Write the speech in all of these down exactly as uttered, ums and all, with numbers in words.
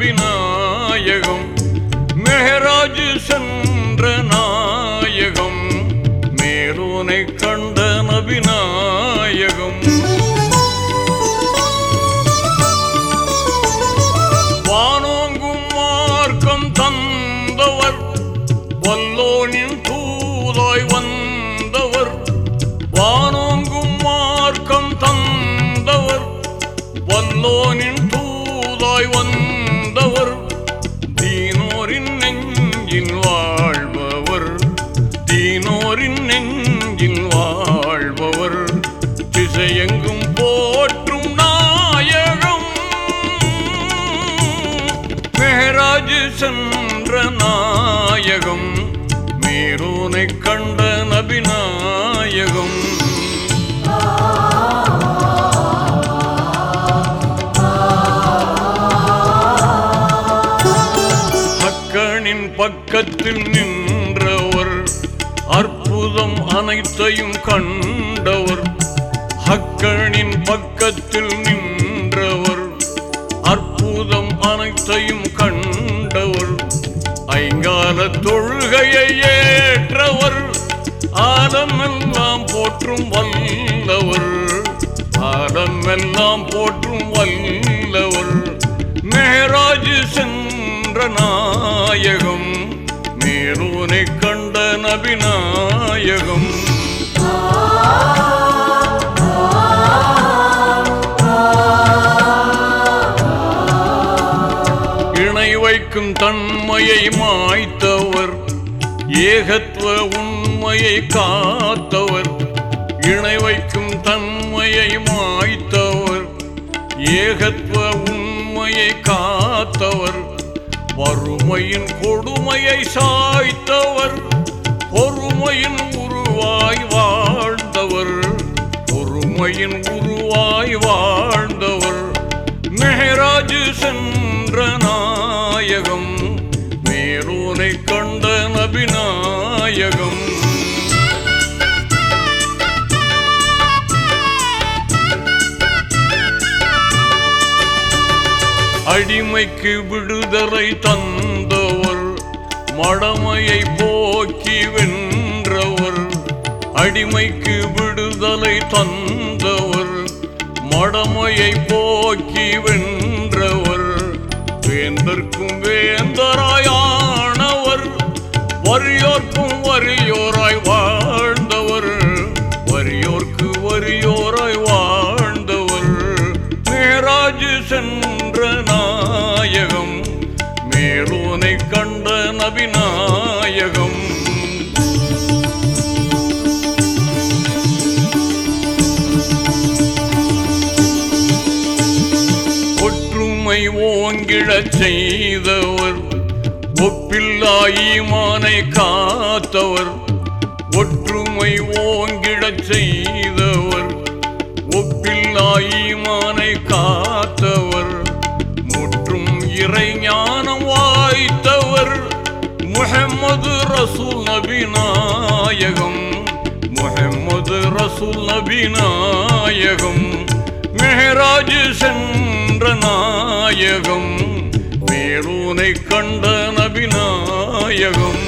நபி நாயகம் மெஹராஜ் சென்ற நாயகம் மேலோனை கண்ட நபி நாயகம் வானோங்கும் மார்க்கம் தந்தவர் வல்லோனின் தூதாய் வந்தவர் வானோங்கும் மார்க்கம் தந்தவர் வல்லோனின் தூதாய் வந்தவர் தீனோரின் நெஞ்சில் வாழ்பவர் தீனோரின் நெஞ்சில் வாழ்பவர் திசையெங்கும் போற்றும் நாயகம் மெஹராஜ் சென்ற நாயகம் மேலோனை கண்ட நபி நாயகம் ஹக்கனின் பக்கத்தில் நின்றவர் அற்புதம் அனைத்தையும் கண்டவர் ஹக்கனின் பக்கத்தில் நின்றவர் அற்புதம் அனைத்தையும் கண்டவர் ஐங்கால தொழுகையை ஏற்றவர் ஆலமெல்லாம் போற்றும் வல்லவர் ஆலமெல்லாம் போற்றும் வல்லவர் மெஹராஜ் சென்ற நாயகம் மேலோனை கண்ட நபி நாயகம் இணை வைக்கும் தன்மையை மாய்த்தவர் ஏகத்துவ உண்மையை காத்தவர் இணை வைக்கும் தன்மையை மாய்த்தவர் ஏகத்துவ உண்மையை காத்தவர் வறுமையின் கொடுமையை சாய்த்தவர் பொறுமையின் உருவாய் வாழ்ந்தவர் பொறுமையின் உருவாய் வாழ்ந்தவர் மெஹராஜ் சென்ற நாயகம் மேலோனை கண்ட நபி நாயகம் அடிமைக்கு விடுதலை தந்தவர் மடமையை போக்கி வென்றவர் அடிமைக்கு விடுதலை தந்தவர் மடமையை போக்கி வென்றவர் வேந்தர்க்கும் வேந்தராயானவர் வறியோர்க்கும் வறியோராய் வாழ்ந்தவர் வறியோர்க்கு வறியோராய் வாழ்ந்தவர் மெஹராஜ் சென்ற நாயகம் மேலோனை கண்ட நபி நாயகம் ஒற்றுமை ஓங்கிடச் செய்தவர் ஒப்பில்லா ஈமானை காத்தவர் ஒற்றுமை ஓங்கிடச் செய்தவர் ஒப்பில்லா ஈமானை காத்தவர் முற்றும் இறை ஞானம் வாய்த்தவர் முஹம்மது ரசூல் நபி நாயகம் முஹம்மது ரசூல் நபி நாயகம் மெஹராஜ் சென்ற நாயகம் மேலோனை கண்ட நபி நாயகம்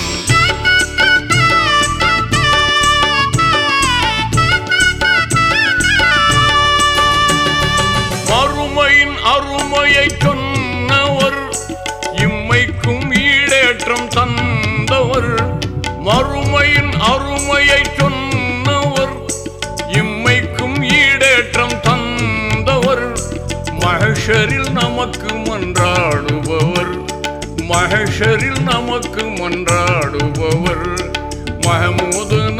மறுமையின் அருமையை சொன்னவர் இம்மைக்கும் ஈடேற்றம் தந்தவர் மறுமையின் அருமையை சொன்னவர் இம்மைக்கும் ஈடேற்றம் தந்தவர் மஹ்ஷரில் நமக்கு மன்றாடுபவர் மஹ்ஷரில் நமக்கு மன்றாடுபவர் மஹமூது